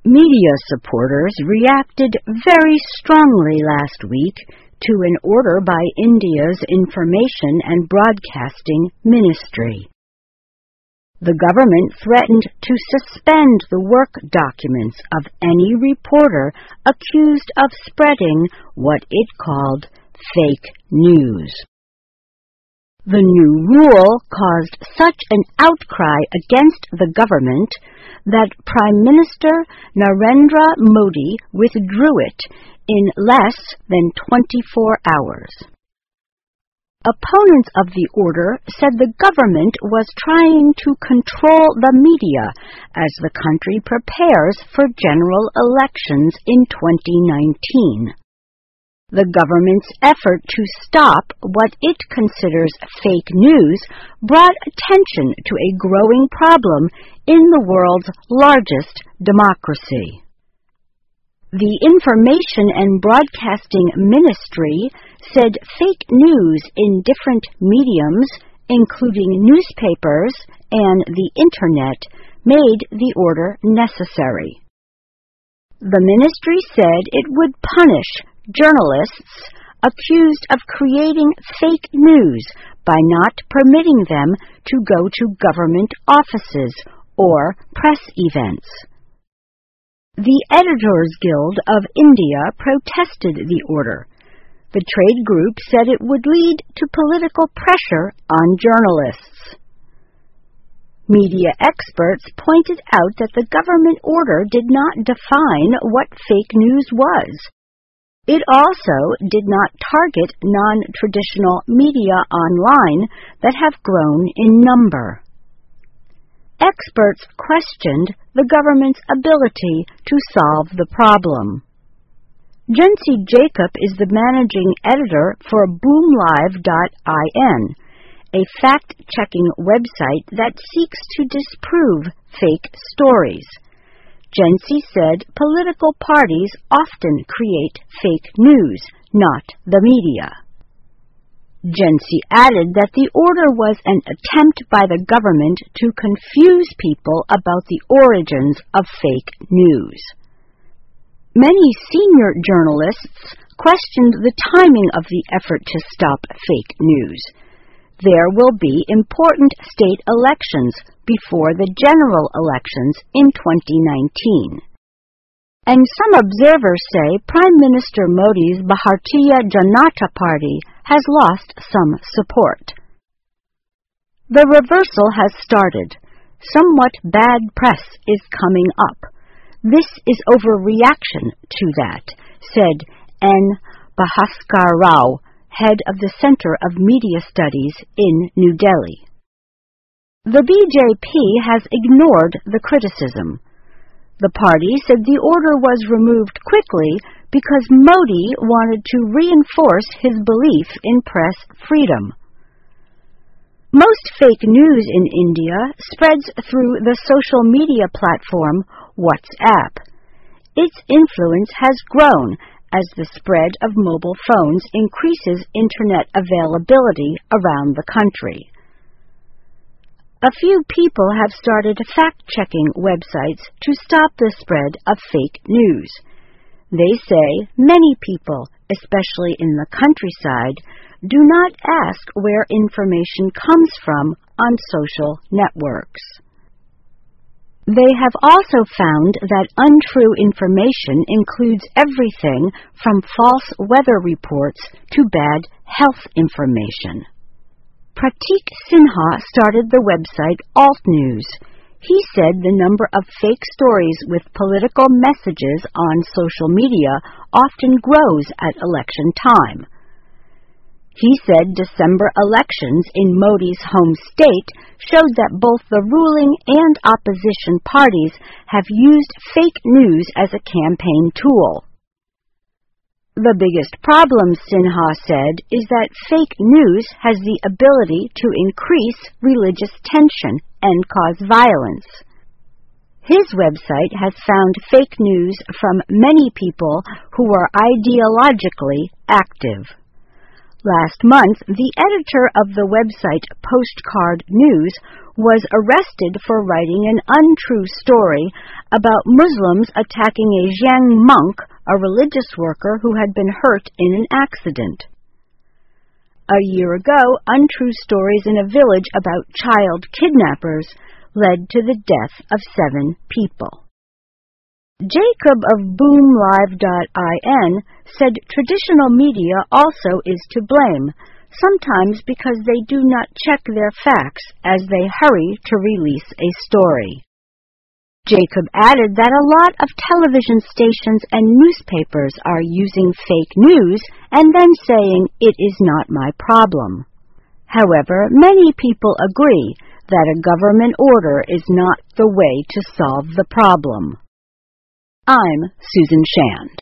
Media supporters reacted very strongly last week to an order by India's Information and Broadcasting Ministry. The government threatened to suspend the work documents of any reporter accused of spreading what it called fake news. The new rule caused such an outcry against the government that Prime Minister Narendra Modi withdrew it in less than 24 hours. Opponents of the order said the government was trying to control the media as the country prepares for general elections in 2019. The government's effort to stop what it considers fake news brought attention to a growing problem in the world's largest democracy. The Information and Broadcasting Ministry said fake news in different mediums, including newspapers and the Internet, made the order necessary. The ministry said it would punish journalists accused of creating fake news by not permitting them to go to government offices or press events. The Editors Guild of India protested the order. The trade group said it would lead to political pressure on journalists. Media experts pointed out that the government order did not define what fake news was. It also did not target non-traditional media online that have grown in number. Experts questioned the government's ability to solve the problem. Jency Jacob is the managing editor for BoomLive.in, a fact-checking website that seeks to disprove fake stories. Jency said political parties often create fake news, not the media. Jency added that the order was an attempt by the government to confuse people about the origins of fake news. Many senior journalists questioned the timing of the effort to stop fake news. There will be important state elections before the general elections in 2019. And some observers say Prime Minister Modi's Bharatiya Janata Party has lost some support. The reversal has started. Somewhat bad press is coming up. This is overreaction to that, said N. Bhaskar Rao, head of the Center of Media Studies in New Delhi. The BJP has ignored the criticism. The party said the order was removed quickly because Modi wanted to reinforce his belief in press freedom. Most fake news in India spreads through the social media platform WhatsApp. Its influence has grown as the spread of mobile phones increases Internet availability around the country. A few people have started fact-checking websites to stop the spread of fake news. They say many people, especially in the countryside, do not ask where information comes from on social networks. They have also found that untrue information includes everything from false weather reports to bad health information. Pratik Sinha started the website Alt News. He said the number of fake stories with political messages on social media often grows at election time. He said December elections in Modi's home state showed that both the ruling and opposition parties have used fake news as a campaign tool. The biggest problem, Sinha said, is that fake news has the ability to increase religious tension and cause violence. His website has found fake news from many people who are ideologically active. Last month, the editor of the website Postcard News was arrested for writing an untrue story about Muslims attacking a Zhang monk, a religious worker who had been hurt in an accident. A year ago, untrue stories in a village about child kidnappers led to the death of 7 people. Jacob of BoomLive.in said traditional media also is to blame, sometimes because they do not check their facts as they hurry to release a story. Jacob added that a lot of television stations and newspapers are using fake news and then saying it is not my problem. However, many people agree that a government order is not the way to solve the problem. I'm Susan Shand.